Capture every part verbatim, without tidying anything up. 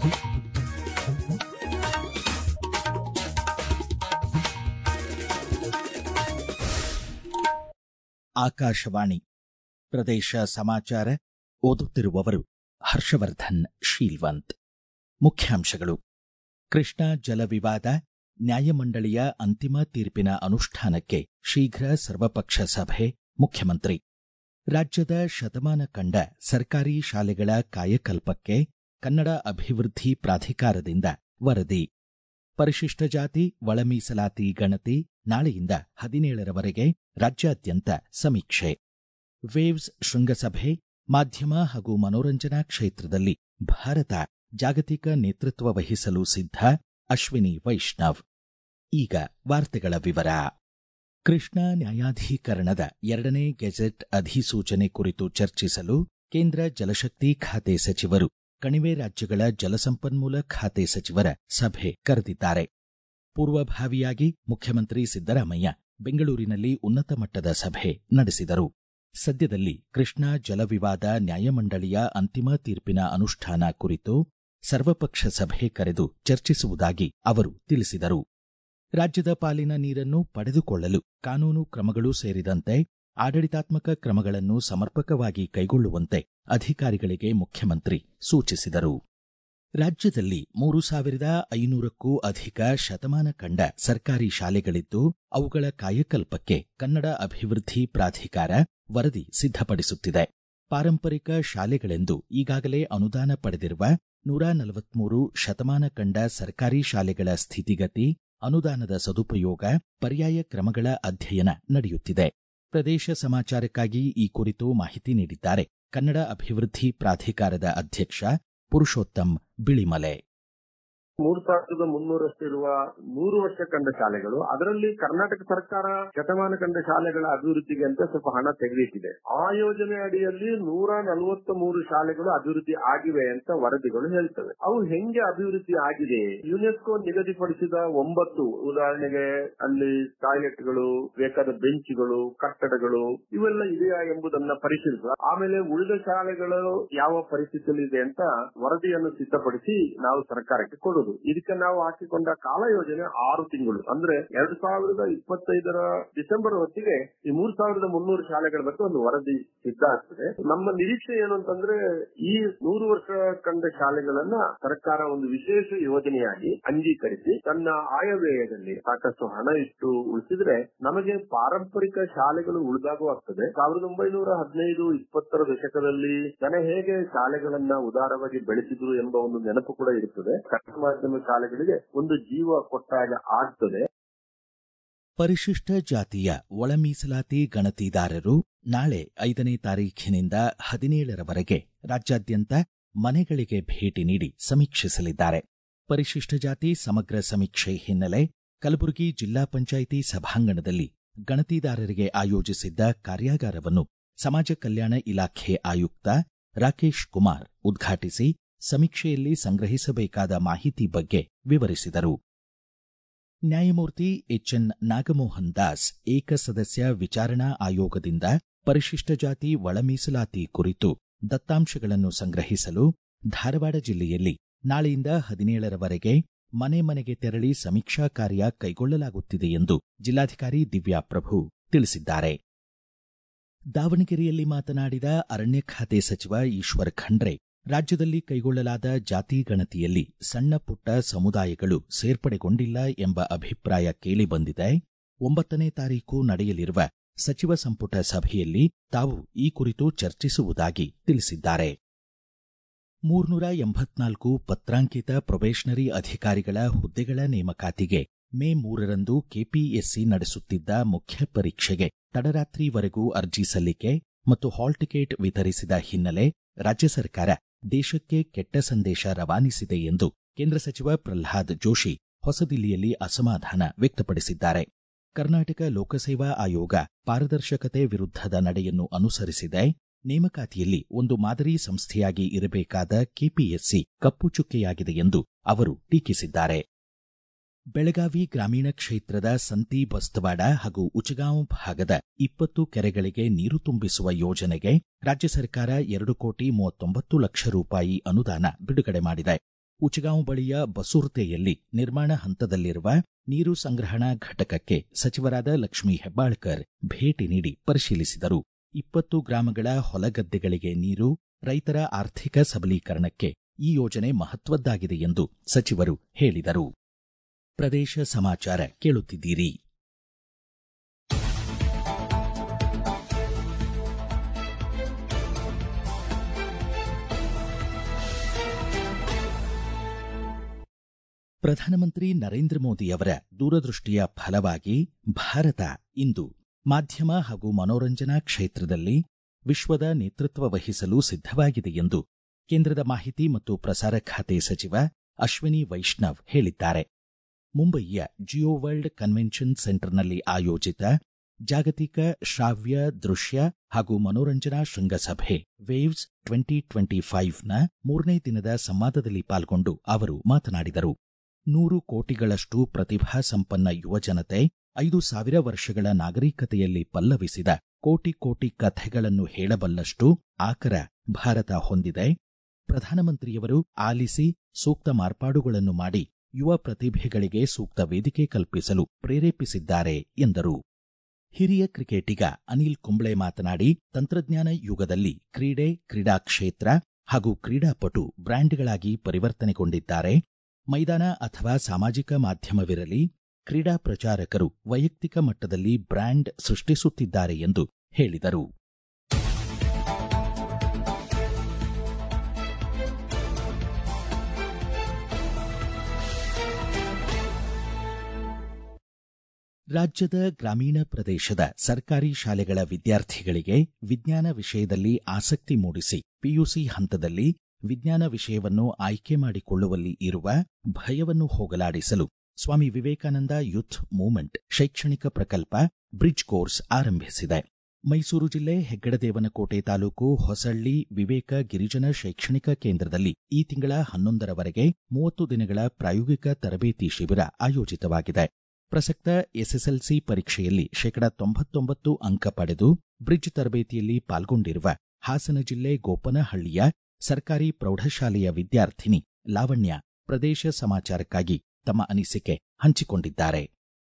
ಆಕಾಶವಾಣಿ ಪ್ರದೇಶ ಸಮಾಚಾರ ಓದುತ್ತಿರುವವರು ಹರ್ಷವರ್ಧನ್ ಶೀಲ್ವಂತ್. ಮುಖ್ಯಾಂಶಗಳು. ಕೃಷ್ಣಾ ಜಲ ವಿವಾದ ನ್ಯಾಯಮಂಡಳಿಯ ಅಂತಿಮ ತೀರ್ಪಿನ ಅನುಷ್ಠಾನಕ್ಕೆ ಶೀಘ್ರ ಸರ್ವಪಕ್ಷ ಸಭೆ ಮುಖ್ಯಮಂತ್ರಿ. ರಾಜ್ಯದ ಶತಮಾನ ಕಂಡ ಸರ್ಕಾರಿ ಶಾಲೆಗಳ ಕಾಯಕಲ್ಪಕ್ಕೆ ಕನ್ನಡ ಅಭಿವೃದ್ಧಿ ಪ್ರಾಧಿಕಾರದಿಂದ ವರದಿ. ಪರಿಶಿಷ್ಟ ಜಾತಿ ಒಳ ಮೀಸಲಾತಿ ಗಣತಿ ನಾಳೆಯಿಂದ ಹದಿನೇಳರವರೆಗೆ ರಾಜ್ಯಾದ್ಯಂತ ಸಮೀಕ್ಷೆ. ವೇವ್ಸ್ ಶೃಂಗಸಭೆ ಮಾಧ್ಯಮ ಹಾಗೂ ಮನೋರಂಜನಾ ಕ್ಷೇತ್ರದಲ್ಲಿ ಭಾರತ ಜಾಗತಿಕ ನೇತೃತ್ವ ವಹಿಸಲು ಸಿದ್ಧ ಅಶ್ವಿನಿ ವೈಷ್ಣವ್. ಈಗ ವಾರ್ತೆಗಳ ವಿವರ. ಕೃಷ್ಣಾ ನ್ಯಾಯಾಧೀಕರಣದ ಎರಡನೇ ಗೆಜೆಟ್ ಅಧಿಸೂಚನೆ ಕುರಿತು ಚರ್ಚಿಸಲು ಕೇಂದ್ರ ಜಲಶಕ್ತಿ ಖಾತೆ ಸಚಿವರು ಕಣಿವೆ ರಾಜ್ಯಗಳ ಜಲಸಂಪನ್ಮೂಲ ಖಾತೆ ಸಚಿವರ ಸಭೆ ಕರೆದಿದ್ದಾರೆ. ಪೂರ್ವಭಾವಿಯಾಗಿ ಮುಖ್ಯಮಂತ್ರಿ ಸಿದ್ದರಾಮಯ್ಯ ಬೆಂಗಳೂರಿನಲ್ಲಿ ಉನ್ನತ ಮಟ್ಟದ ಸಭೆ ನಡೆಸಿದರು. ಸದ್ಯದಲ್ಲಿ ಕೃಷ್ಣಾ ಜಲ ವಿವಾದ ನ್ಯಾಯಮಂಡಳಿಯ ಅಂತಿಮ ತೀರ್ಪಿನ ಅನುಷ್ಠಾನ ಕುರಿತು ಸರ್ವಪಕ್ಷ ಸಭೆ ಕರೆದು ಚರ್ಚಿಸುವುದಾಗಿ ಅವರು ತಿಳಿಸಿದರು. ರಾಜ್ಯದ ಪಾಲಿನ ನೀರನ್ನು ಪಡೆದುಕೊಳ್ಳಲು ಕಾನೂನು ಕ್ರಮಗಳು ಸೇರಿದಂತೆ ಆಡಳಿತಾತ್ಮಕ ಕ್ರಮಗಳನ್ನು ಸಮರ್ಪಕವಾಗಿ ಕೈಗೊಳ್ಳುವಂತೆ ಅಧಿಕಾರಿಗಳಿಗೆ ಮುಖ್ಯಮಂತ್ರಿ ಸೂಚಿಸಿದರು. ರಾಜ್ಯದಲ್ಲಿ ಮೂರು ಸಾವಿರದ ಐನೂರಕ್ಕೂ ಅಧಿಕ ಶತಮಾನ ಕಂಡ ಸರ್ಕಾರಿ ಶಾಲೆಗಳಿದ್ದು ಅವುಗಳ ಕಾಯಕಲ್ಪಕ್ಕೆ ಕನ್ನಡ ಅಭಿವೃದ್ಧಿ ಪ್ರಾಧಿಕಾರ ವರದಿ ಸಿದ್ಧಪಡಿಸುತ್ತಿದೆ. ಪಾರಂಪರಿಕ ಶಾಲೆಗಳೆಂದು ಈಗಾಗಲೇ ಅನುದಾನ ಪಡೆದಿರುವ ನೂರ ನಲವತ್ಮೂರು ಶತಮಾನ ಕಂಡ ಸರ್ಕಾರಿ ಶಾಲೆಗಳ ಸ್ಥಿತಿಗತಿ, ಅನುದಾನದ ಸದುಪಯೋಗ, ಪರ್ಯಾಯ ಕ್ರಮಗಳ ಅಧ್ಯಯನ ನಡೆಯುತ್ತಿದೆ. ಪ್ರದೇಶ ಸಮಾಚಾರಕ್ಕಾಗಿ ಈ ಕುರಿತು ಮಾಹಿತಿ ನೀಡಿದ್ದಾರೆ ಕನ್ನಡ ಅಭಿವೃದ್ಧಿ ಪ್ರಾಧಿಕಾರದ ಅಧ್ಯಕ್ಷ ಪುರುಷೋತ್ತಮ್ ಬಿಳಿಮಲೆ. ಮೂರು ಸಾವಿರದ ಮುನ್ನೂರಷ್ಟಿರುವ ನೂರು ವರ್ಷ ಕಂಡ ಶಾಲೆಗಳು, ಅದರಲ್ಲಿ ಕರ್ನಾಟಕ ಸರ್ಕಾರ ಶತಮಾನ ಕಂಡ ಶಾಲೆಗಳ ಅಭಿವೃದ್ಧಿಗೆ ಅಂತ ಸ್ವಲ್ಪ ಹಣ ತೆಗೆದಿಟ್ಟಿದೆ. ಆ ಯೋಜನೆ ಅಡಿಯಲ್ಲಿ ನೂರ ನಲವತ್ತ ಮೂರು ಶಾಲೆಗಳು ಅಭಿವೃದ್ಧಿ ಆಗಿವೆ ಅಂತ ವರದಿಗಳು ಹೇಳ್ತವೆ. ಅವು ಹೆಂಗೆ ಅಭಿವೃದ್ಧಿ ಆಗಿದೆ? ಯುನೆಸ್ಕೋ ನಿಗದಿಪಡಿಸಿದ ಒಂಬತ್ತು, ಉದಾಹರಣೆಗೆ ಅಲ್ಲಿ ಟಾಯ್ಲೆಟ್ಗಳು, ಬೇಕಾದ ಬೆಂಚ್ಗಳು, ಕಟ್ಟಡಗಳು ಇವೆಲ್ಲ ಇದೆಯಾ ಎಂಬುದನ್ನ ಪರಿಶೀಲಿಸುವ. ಆಮೇಲೆ ಉಳಿದ ಶಾಲೆಗಳು ಯಾವ ಪರಿಸ್ಥಿತಿಯಲ್ಲಿ ಇದೆ ಅಂತ ವರದಿಯನ್ನು ಸಿದ್ಧಪಡಿಸಿ ನಾವು ಸರ್ಕಾರಕ್ಕೆ ಕೊಡುವುದು. ಇದಕ್ಕೆ ನಾವು ಹಾಕಿಕೊಂಡ ಕಾಲ ಯೋಜನೆ ಆರು ತಿಂಗಳು, ಅಂದ್ರೆ ಎರಡ್ ಸಾವಿರದ ಇಪ್ಪತ್ತೈದರ ಡಿಸೆಂಬರ್ ಹೊತ್ತಿಗೆ ಈ ಮೂರ್ ಸಾವಿರದ ಮುನ್ನೂರು ಶಾಲೆಗಳ ಬಗ್ಗೆ ಒಂದು ವರದಿ ಸಿದ್ಧ ಆಗ್ತದೆ. ನಮ್ಮ ನಿರೀಕ್ಷೆ ಏನು ಅಂತಂದ್ರೆ ಈ ನೂರು ವರ್ಷ ಕಂಡ ಶಾಲೆಗಳನ್ನ ಸರ್ಕಾರ ಒಂದು ವಿಶೇಷ ಯೋಜನೆಯಾಗಿ ಅಂಗೀಕರಿಸಿ ತನ್ನ ಆಯವ್ಯಯದಲ್ಲಿ ಸಾಕಷ್ಟು ಹಣ ಇಟ್ಟು ಉಳಿಸಿದ್ರೆ ನಮಗೆ ಪಾರಂಪರಿಕ ಶಾಲೆಗಳು ಉಳಿದಾಗೂ ಆಗ್ತದೆ. ಸಾವಿರದ ಒಂಬೈನೂರ ಹದಿನೈದು ಇಪ್ಪತ್ತರ ದಶಕದಲ್ಲಿ ಜನ ಹೇಗೆ ಶಾಲೆಗಳನ್ನ ಉದಾರವಾಗಿ ಬೆಳೆಸಿದ್ರು ಎಂಬ ಒಂದು ನೆನಪು ಕೂಡ ಇರುತ್ತದೆ. ಮಾಧ್ಯಮ ಶಾಲೆಗಳಿಗೆ ಒಂದು ಜೀವ ಕೊಟ್ಟಾಗ ಆಗ್ತದೆ. ಪರಿಶಿಷ್ಟ ಜಾತಿಯ ಒಳ ಮೀಸಲಾತಿ ಗಣತಿದಾರರು ನಾಳೆ ಐದನೇ ತಾರೀಖಿನಿಂದ ಹದಿನೇಳರವರೆಗೆ ರಾಜ್ಯಾದ್ಯಂತ ಮನೆಗಳಿಗೆ ಭೇಟಿ ನೀಡಿ ಸಮೀಕ್ಷಿಸಲಿದ್ದಾರೆ. ಪರಿಶಿಷ್ಟ ಜಾತಿ ಸಮಗ್ರ ಸಮೀಕ್ಷೆ ಹಿನ್ನೆಲೆ ಕಲಬುರಗಿ ಜಿಲ್ಲಾ ಪಂಚಾಯಿತಿ ಸಭಾಂಗಣದಲ್ಲಿ ಗಣತಿದಾರರಿಗೆ ಆಯೋಜಿಸಿದ್ದ ಕಾರ್ಯಾಗಾರವನ್ನು ಸಮಾಜ ಕಲ್ಯಾಣ ಇಲಾಖೆ ಆಯುಕ್ತ ರಾಕೇಶ್ ಕುಮಾರ್ ಉದ್ಘಾಟಿಸಿ ಸಮೀಕ್ಷೆಯಲ್ಲಿ ಸಂಗ್ರಹಿಸಬೇಕಾದ ಮಾಹಿತಿ ಬಗ್ಗೆ ವಿವರಿಸಿದರು. ನ್ಯಾಯಮೂರ್ತಿ ಎಚ್ಎನ್ ನಾಗಮೋಹನ್ ದಾಸ್ ಏಕಸದಸ್ಯ ವಿಚಾರಣಾ ಆಯೋಗದಿಂದ ಪರಿಶಿಷ್ಟ ಜಾತಿ ಒಳ ಮೀಸಲಾತಿ ಕುರಿತು ದತ್ತಾಂಶಗಳನ್ನು ಸಂಗ್ರಹಿಸಲು ಧಾರವಾಡ ಜಿಲ್ಲೆಯಲ್ಲಿ ನಾಳೆಯಿಂದ ಹದಿನೇಳರವರೆಗೆ ಮನೆ ಮನೆಗೆ ತೆರಳಿ ಸಮೀಕ್ಷಾ ಕಾರ್ಯ ಕೈಗೊಳ್ಳಲಾಗುತ್ತಿದೆ ಎಂದು ಜಿಲ್ಲಾಧಿಕಾರಿ ದಿವ್ಯಾ ಪ್ರಭು ತಿಳಿಸಿದ್ದಾರೆ. ದಾವಣಗೆರೆಯಲ್ಲಿ ಮಾತನಾಡಿದ ಅರಣ್ಯ ಖಾತೆ ಸಚಿವ ಈಶ್ವರ್ ಖಂಡ್ರೆ, ರಾಜ್ಯದಲ್ಲಿ ಕೈಗೊಳ್ಳಲಾದ ಜಾತಿ ಗಣತಿಯಲ್ಲಿ ಸಣ್ಣ ಪುಟ್ಟ ಸಮುದಾಯಗಳು ಸೇರ್ಪಡೆಗೊಂಡಿಲ್ಲ ಎಂಬ ಅಭಿಪ್ರಾಯ ಕೇಳಿಬಂದಿದೆ. ಒಂಬತ್ತನೇ ತಾರೀಕು ನಡೆಯಲಿರುವ ಸಚಿವ ಸಂಪುಟ ಸಭೆಯಲ್ಲಿ ತಾವು ಈ ಕುರಿತು ಚರ್ಚಿಸುವುದಾಗಿ ತಿಳಿಸಿದ್ದಾರೆ. ಮೂರ್ನೂರ ಎಂಬತ್ನಾಲ್ಕು ಪತ್ರಾಂಕಿತ ಪ್ರೊಬೇಷನರಿ ಅಧಿಕಾರಿಗಳ ಹುದ್ದೆಗಳ ನೇಮಕಾತಿಗೆ ಮೇ ಮೂರರಂದು ಕೆಪಿಎಸ್ಸಿ ನಡೆಸುತ್ತಿದ್ದ ಮುಖ್ಯ ಪರೀಕ್ಷೆಗೆ ತಡರಾತ್ರಿವರೆಗೂ ಅರ್ಜಿ ಸಲ್ಲಿಕೆ ಮತ್ತು ಹಾಲ್ ಟಿಕೆಟ್ ವಿತರಿಸಿದ ಹಿನ್ನೆಲೆ ರಾಜ್ಯ ಸರ್ಕಾರ ದೇಶಕ್ಕೆ ಕೆಟ್ಟ ಸಂದೇಶ ರವಾನಿಸಿದೆ ಎಂದು ಕೇಂದ್ರ ಸಚಿವ ಪ್ರಹ್ಲಾದ್ ಜೋಶಿ ಹೊಸದಿಲ್ಲಿಯಲ್ಲಿ ಅಸಮಾಧಾನ ವ್ಯಕ್ತಪಡಿಸಿದ್ದಾರೆ. ಕರ್ನಾಟಕ ಲೋಕಸೇವಾ ಆಯೋಗ ಪಾರದರ್ಶಕತೆ ವಿರುದ್ಧದ ನಡೆಯನ್ನು ಅನುಸರಿಸಿದೆ. ನೇಮಕಾತಿಯಲ್ಲಿ ಒಂದು ಮಾದರಿ ಸಂಸ್ಥೆಯಾಗಿ ಇರಬೇಕಾದ ಕೆಪಿಎಸ್ಸಿ ಕಪ್ಪು ಚುಕ್ಕೆಯಾಗಿದೆ ಎಂದು ಅವರು ಟೀಕಿಸಿದ್ದಾರೆ. ಬೆಳಗಾವಿ ಗ್ರಾಮೀಣ ಕ್ಷೇತ್ರದ ಸಂತಿ ಬಸ್ತವಾಡ ಹಾಗೂ ಉಚಗಾಂವ್ ಭಾಗದ ಇಪ್ಪತ್ತು ಕೆರೆಗಳಿಗೆ ನೀರು ತುಂಬಿಸುವ ಯೋಜನೆಗೆ ರಾಜ್ಯ ಸರ್ಕಾರ ಎರಡು ಕೋಟಿ ಮೂವತ್ತೊಂಬತ್ತು ಲಕ್ಷ ರೂಪಾಯಿ ಅನುದಾನ ಬಿಡುಗಡೆ ಮಾಡಿದೆ. ಉಚಗಾಂವ್ ಬಳಿಯ ಬಸುರ್ತೆಯಲ್ಲಿ ನಿರ್ಮಾಣ ಹಂತದಲ್ಲಿರುವ ನೀರು ಸಂಗ್ರಹಣಾ ಘಟಕಕ್ಕೆ ಸಚಿವರಾದ ಲಕ್ಷ್ಮೀ ಹೆಬ್ಬಾಳ್ಕರ್ ಭೇಟಿ ನೀಡಿ ಪರಿಶೀಲಿಸಿದರು. ಇಪ್ಪತ್ತು ಗ್ರಾಮಗಳ ಹೊಲಗದ್ದೆಗಳಿಗೆ ನೀರು, ರೈತರ ಆರ್ಥಿಕ ಸಬಲೀಕರಣಕ್ಕೆ ಈ ಯೋಜನೆ ಮಹತ್ವದ್ದಾಗಿದೆ ಎಂದು ಸಚಿವರು ಹೇಳಿದರು. ಪ್ರದೇಶ ಸಮಾಚಾರ ಕೇಳುತ್ತಿದ್ದೀರಿ. ಪ್ರಧಾನಮಂತ್ರಿ ನರೇಂದ್ರ ಮೋದಿಯವರ ದೂರದೃಷ್ಟಿಯ ಫಲವಾಗಿ ಭಾರತ ಇಂದು ಮಾಧ್ಯಮ ಹಾಗೂ ಮನೋರಂಜನಾ ಕ್ಷೇತ್ರದಲ್ಲಿ ವಿಶ್ವದ ನೇತೃತ್ವ ವಹಿಸಲು ಸಿದ್ಧವಾಗಿದೆ ಎಂದು ಕೇಂದ್ರದ ಮಾಹಿತಿ ಮತ್ತು ಪ್ರಸಾರ ಖಾತೆ ಸಚಿವ ಅಶ್ವಿನಿ ವೈಷ್ಣವ್ ಹೇಳಿದ್ದಾರೆ. ಮುಂಬಯಿಯ ಜಿಯೋ ವರ್ಲ್ಡ್ ಕನ್ವೆನ್ಷನ್ ಸೆಂಟರ್ನಲ್ಲಿ ಆಯೋಜಿತ ಜಾಗತಿಕ ಶ್ರಾವ್ಯ, ದೃಶ್ಯ ಹಾಗೂ ಮನೋರಂಜನಾ ಶೃಂಗಸಭೆ ವೇವ್ಸ್ ಟ್ವೆಂಟಿ ಟ್ವೆಂಟಿ ಫೈವ್ನ ಮೂರನೇ ದಿನದ ಸಂವಾದದಲ್ಲಿ ಪಾಲ್ಗೊಂಡು ಅವರು ಮಾತನಾಡಿದರು. ನೂರು ಕೋಟಿಗಳಷ್ಟು ಪ್ರತಿಭಾ ಸಂಪನ್ನ ಯುವಜನತೆ, ಐದು ಸಾವಿರ ವರ್ಷಗಳ ನಾಗರಿಕತೆಯಲ್ಲಿ ಪಲ್ಲವಿಸಿದ ಕೋಟಿ ಕೋಟಿ ಕಥೆಗಳನ್ನು ಹೇಳಬಲ್ಲಷ್ಟು ಆಕರ ಭಾರತ ಹೊಂದಿದೆ. ಪ್ರಧಾನಮಂತ್ರಿಯವರು ಆಲಿಸಿ ಸೂಕ್ತ ಮಾರ್ಪಾಡುಗಳನ್ನು ಮಾಡಿ ಯುವ ಪ್ರತಿಭೆಗಳಿಗೆ ಸೂಕ್ತ ವೇದಿಕೆ ಕಲ್ಪಿಸಲು ಪ್ರೇರೇಪಿಸಿದ್ದಾರೆ ಎಂದರು. ಹಿರಿಯ ಕ್ರಿಕೆಟಿಗ ಅನಿಲ್ ಕುಂಬ್ಳೆ ಮಾತನಾಡಿ, ತಂತ್ರಜ್ಞಾನ ಯುಗದಲ್ಲಿ ಕ್ರೀಡೆ, ಕ್ರೀಡಾ ಕ್ಷೇತ್ರ ಹಾಗೂ ಕ್ರೀಡಾಪಟು ಬ್ರ್ಯಾಂಡ್ಗಳಾಗಿ ಪರಿವರ್ತನೆಗೊಂಡಿದ್ದಾರೆ. ಮೈದಾನ ಅಥವಾ ಸಾಮಾಜಿಕ ಮಾಧ್ಯಮವಿರಲಿ, ಕ್ರೀಡಾ ಪ್ರಚಾರಕರು ವೈಯಕ್ತಿಕ ಮಟ್ಟದಲ್ಲಿ ಬ್ರ್ಯಾಂಡ್ ಸೃಷ್ಟಿಸುತ್ತಿದ್ದಾರೆ ಎಂದು ಹೇಳಿದರು. ರಾಜ್ಯದ ಗ್ರಾಮೀಣ ಪ್ರದೇಶದ ಸರ್ಕಾರಿ ಶಾಲೆಗಳ ವಿದ್ಯಾರ್ಥಿಗಳಿಗೆ ವಿಜ್ಞಾನ ವಿಷಯದಲ್ಲಿ ಆಸಕ್ತಿ ಮೂಡಿಸಿ ಪಿಯುಸಿ ಹಂತದಲ್ಲಿ ವಿಜ್ಞಾನ ವಿಷಯವನ್ನು ಆಯ್ಕೆ ಮಾಡಿಕೊಳ್ಳುವಲ್ಲಿ ಇರುವ ಭಯವನ್ನು ಹೋಗಲಾಡಿಸಲು ಸ್ವಾಮಿ ವಿವೇಕಾನಂದ ಯೂತ್ ಮೂವ್ಮೆಂಟ್ ಶೈಕ್ಷಣಿಕ ಪ್ರಕಲ್ಪ ಬ್ರಿಡ್ಜ್ ಕೋರ್ಸ್ ಆರಂಭಿಸಿದೆ. ಮೈಸೂರು ಜಿಲ್ಲೆ ಹೆಗ್ಗಡದೇವನಕೋಟೆ ತಾಲೂಕು ಹೊಸಳ್ಳಿ ವಿವೇಕ ಗಿರಿಜನ ಶೈಕ್ಷಣಿಕ ಕೇಂದ್ರದಲ್ಲಿ ಈ ತಿಂಗಳ ಹನ್ನೊಂದರವರೆಗೆ ಮೂವತ್ತು ದಿನಗಳ ಪ್ರಾಯೋಗಿಕ ತರಬೇತಿ ಶಿಬಿರ ಆಯೋಜಿತವಾಗಿದೆ. ಪ್ರಸಕ್ತ ಎಸ್ಎಸ್ಎಲ್ಸಿ ಪರೀಕ್ಷೆಯಲ್ಲಿ ಶೇಕಡಾ ತೊಂಬತ್ತೊಂಬತ್ತು ಅಂಕ ಪಡೆದು ಬ್ರಿಡ್ಜ್ ತರಬೇತಿಯಲ್ಲಿ ಪಾಲ್ಗೊಂಡಿರುವ ಹಾಸನ ಜಿಲ್ಲೆ ಗೋಪನಹಳ್ಳಿಯ ಸರ್ಕಾರಿ ಪ್ರೌಢಶಾಲೆಯ ವಿದ್ಯಾರ್ಥಿನಿ ಲಾವಣ್ಯ ಪ್ರದೇಶ ಸಮಾಚಾರಕ್ಕಾಗಿ ತಮ್ಮ ಅನಿಸಿಕೆ ಹಂಚಿಕೊಂಡಿದ್ದಾರೆ.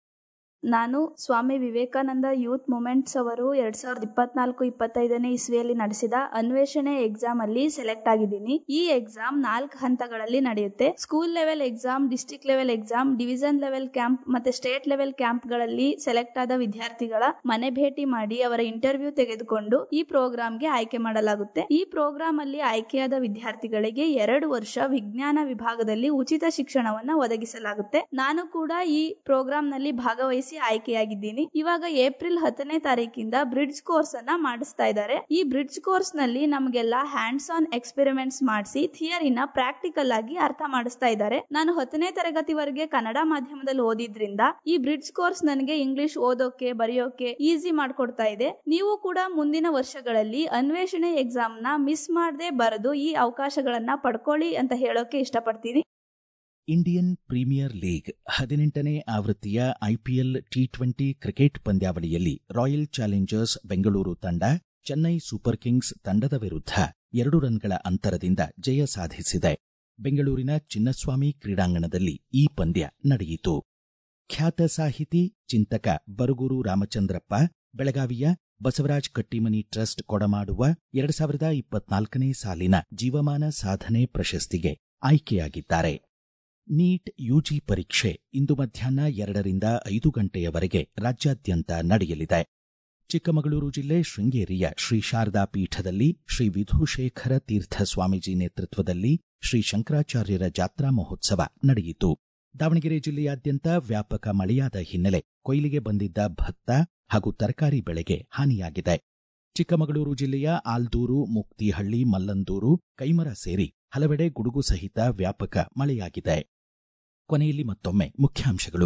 ನಾನು ಸ್ವಾಮಿ ವಿವೇಕಾನಂದ ಯೂತ್ ಮೂವ್ಮೆಂಟ್ಸ್ ಅವರು ಎರಡ್ ಸಾವಿರದ ಇಪ್ಪತ್ನಾಲ್ಕು ಇಪ್ಪತ್ತೈದನೇ ಇಸ್ವಿಯಲ್ಲಿ ನಡೆಸಿದ ಅನ್ವೇಷಣೆ ಎಕ್ಸಾಮ್ ಅಲ್ಲಿ ಸೆಲೆಕ್ಟ್ ಆಗಿದ್ದೀನಿ. ಈ ಎಕ್ಸಾಮ್ ನಾಲ್ಕು ಹಂತಗಳಲ್ಲಿ ನಡೆಯುತ್ತೆ. School level exam, district level exam, division level camp ಮತ್ತೆ ಸ್ಟೇಟ್ ಲೆವೆಲ್ ಕ್ಯಾಂಪ್ಗಳಲ್ಲಿ ಸೆಲೆಕ್ಟ್ ಆದ ವಿದ್ಯಾರ್ಥಿಗಳ ಮನೆ ಭೇಟಿ ಮಾಡಿ ಅವರ ಇಂಟರ್ವ್ಯೂ ತೆಗೆದುಕೊಂಡು ಈ ಪ್ರೋಗ್ರಾಂಗೆ ಆಯ್ಕೆ ಮಾಡಲಾಗುತ್ತೆ. ಈ ಪ್ರೋಗ್ರಾಂ ಅಲ್ಲಿ ಆಯ್ಕೆಯಾದ ವಿದ್ಯಾರ್ಥಿಗಳಿಗೆ ಎರಡು ವರ್ಷ ವಿಜ್ಞಾನ ವಿಭಾಗದಲ್ಲಿ ಉಚಿತ ಶಿಕ್ಷಣವನ್ನ ಒದಗಿಸಲಾಗುತ್ತೆ. ನಾನು ಕೂಡ ಈ ಪ್ರೋಗ್ರಾಂ ನಲ್ಲಿ ಭಾಗವಹಿಸಿ ಆಯ್ಕೆಯಾಗಿದ್ದೀನಿ. ಇವಾಗ ಏಪ್ರಿಲ್ ಹತ್ತನೇ ತಾರೀಕಿಂದ ಬ್ರಿಡ್ಜ್ ಕೋರ್ಸ್ ಅನ್ನ ಮಾಡಿಸ್ತಾ ಇದ್ದಾರೆ. ಈ ಬ್ರಿಡ್ಜ್ ಕೋರ್ಸ್ ನಲ್ಲಿ ನಮಗೆಲ್ಲ ಹ್ಯಾಂಡ್ಸ್ ಆನ್ ಎಕ್ಸ್ಪೆರಿಮೆಂಟ್ಸ್ ಮಾಡಿಸಿ ಥಿಯರಿನ ಪ್ರಾಕ್ಟಿಕಲ್ ಆಗಿ ಅರ್ಥ ಮಾಡಿಸ್ತಾ ಇದ್ದಾರೆ. ನಾನು ಹತ್ತನೇ ತರಗತಿವರೆಗೆ ಕನ್ನಡ ಮಾಧ್ಯಮದಲ್ಲಿ ಓದಿದ್ರಿಂದ ಈ ಬ್ರಿಡ್ಜ್ ಕೋರ್ಸ್ ನನಗೆ ಇಂಗ್ಲಿಷ್ ಓದೋಕೆ ಬರೆಯೋಕೆ ಈಸಿ ಮಾಡ್ಕೊಡ್ತಾ ಇದೆ. ನೀವು ಕೂಡ ಮುಂದಿನ ವರ್ಷಗಳಲ್ಲಿ ಅನ್ವೇಷಣೆ ಎಕ್ಸಾಮ್ ನ ಮಿಸ್ ಮಾಡದೆ ಬರೆದು ಈ ಅವಕಾಶಗಳನ್ನ ಪಡ್ಕೊಳ್ಳಿ ಅಂತ ಹೇಳೋಕೆ ಇಷ್ಟಪಡ್ತೀನಿ. ಇಂಡಿಯನ್ ಪ್ರೀಮಿಯರ್ ಲೀಗ್ ಹದಿನೆಂಟನೇ ಆವೃತ್ತಿಯ ಐಪಿಎಲ್ ಟಿ ಟ್ವೆಂಟಿ ಕ್ರಿಕೆಟ್ ಪಂದ್ಯಾವಳಿಯಲ್ಲಿ ರಾಯಲ್ ಚಾಲೆಂಜರ್ಸ್ ಬೆಂಗಳೂರು ತಂಡ ಚೆನ್ನೈ ಸೂಪರ್ ಕಿಂಗ್ಸ್ ತಂಡದ ವಿರುದ್ಧ ಎರಡು ರನ್ಗಳ ಅಂತರದಿಂದ ಜಯ ಸಾಧಿಸಿದೆ. ಬೆಂಗಳೂರಿನ ಚಿನ್ನಸ್ವಾಮಿ ಕ್ರೀಡಾಂಗಣದಲ್ಲಿ ಈ ಪಂದ್ಯ ನಡೆಯಿತು. ಖ್ಯಾತ ಸಾಹಿತಿ, ಚಿಂತಕ ಬರಗೂರು ರಾಮಚಂದ್ರಪ್ಪ ಬೆಳಗಾವಿಯ ಬಸವರಾಜ ಕಟ್ಟಿಮನಿ ಟ್ರಸ್ಟ್ ಕೊಡಮಾಡುವ ಎರಡು ಸಾವಿರದ ಇಪ್ಪತ್ನಾಲ್ಕನೇ ಸಾಲಿನ ಜೀವಮಾನ ಸಾಧನೆ ಪ್ರಶಸ್ತಿಗೆ ಆಯ್ಕೆಯಾಗಿದ್ದಾರೆ. ನೀಟ್ ಯುಜಿ ಪರೀಕ್ಷೆ ಇಂದು ಮಧ್ಯಾಹ್ನ ಎರಡರಿಂದ ಐದು ಗಂಟೆಯವರೆಗೆ ರಾಜ್ಯಾದ್ಯಂತ ನಡೆಯಲಿದೆ. ಚಿಕ್ಕಮಗಳೂರು ಜಿಲ್ಲೆ ಶೃಂಗೇರಿಯ ಶ್ರೀ ಶಾರದಾ ಪೀಠದಲ್ಲಿ ಶ್ರೀ ವಿಧುಶೇಖರ ತೀರ್ಥ ಸ್ವಾಮೀಜಿ ನೇತೃತ್ವದಲ್ಲಿ ಶ್ರೀ ಶಂಕರಾಚಾರ್ಯರ ಜಾತ್ರಾ ಮಹೋತ್ಸವ ನಡೆಯಿತು. ದಾವಣಗೆರೆ ಜಿಲ್ಲೆಯಾದ್ಯಂತ ವ್ಯಾಪಕ ಮಳೆಯಾದ ಹಿನ್ನೆಲೆ ಕೊಯ್ಲಿಗೆ ಬಂದಿದ್ದ ಭತ್ತ ಹಾಗೂ ತರಕಾರಿ ಬೆಳೆಗೆ ಹಾನಿಯಾಗಿದೆ. ಚಿಕ್ಕಮಗಳೂರು ಜಿಲ್ಲೆಯ ಆಲ್ದೂರು, ಮುಕ್ತಿಹಳ್ಳಿ, ಮಲ್ಲಂದೂರು, ಕೈಮರ ಸೇರಿ ಹಲವೆಡೆ ಗುಡುಗು ಸಹಿತ ವ್ಯಾಪಕ ಮಳೆಯಾಗಿದೆ. ಕೊನೆಯಲ್ಲಿ ಮತ್ತೊಮ್ಮೆ ಮುಖ್ಯಾಂಶಗಳು.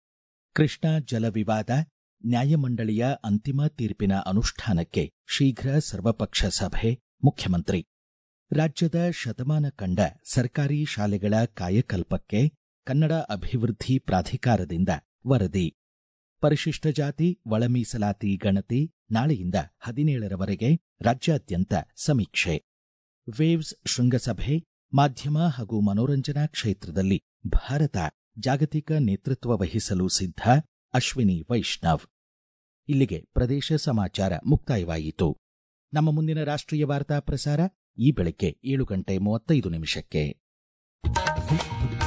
ಕೃಷ್ಣಾ ಜಲ ವಿವಾದ, ನ್ಯಾಯಮಂಡಳಿಯ ಅಂತಿಮ ತೀರ್ಪಿನ ಅನುಷ್ಠಾನಕ್ಕೆ ಶೀಘ್ರ ಸರ್ವಪಕ್ಷ ಸಭೆ, ಮುಖ್ಯಮಂತ್ರಿ. ರಾಜ್ಯದ ಶತಮಾನ ಕಂಡ ಸರ್ಕಾರಿ ಶಾಲೆಗಳ ಕಾಯಕಲ್ಪಕ್ಕೆ ಕನ್ನಡ ಅಭಿವೃದ್ಧಿ ಪ್ರಾಧಿಕಾರದಿಂದ ವರದಿ. ಪರಿಶಿಷ್ಟ ಜಾತಿ ಒಳ ಮೀಸಲಾತಿ ಗಣತಿ ನಾಳೆಯಿಂದ ಹದಿನೇಳರವರೆಗೆ ರಾಜ್ಯಾದ್ಯಂತ ಸಮೀಕ್ಷೆ. ವೇವ್ಸ್ ಶೃಂಗಸಭೆ ಮಾಧ್ಯಮ ಹಾಗೂ ಮನೋರಂಜನಾ ಕ್ಷೇತ್ರದಲ್ಲಿ ಭಾರತ ಜಾಗತಿಕ ನೇತೃತ್ವ ವಹಿಸಲು ಸಿದ್ಧ, ಅಶ್ವಿನಿ ವೈಷ್ಣವ್. ಇಲ್ಲಿಗೆ ಪ್ರದೇಶ ಸಮಾಚಾರ ಮುಕ್ತಾಯವಾಯಿತು. ನಮ್ಮ ಮುಂದಿನ ರಾಷ್ಟ್ರೀಯ ವಾರ್ತಾ ಪ್ರಸಾರ ಈ ಬೆಳಗ್ಗೆ ಏಳು ಗಂಟೆ ಮೂವತ್ತೈದು ನಿಮಿಷಕ್ಕೆ.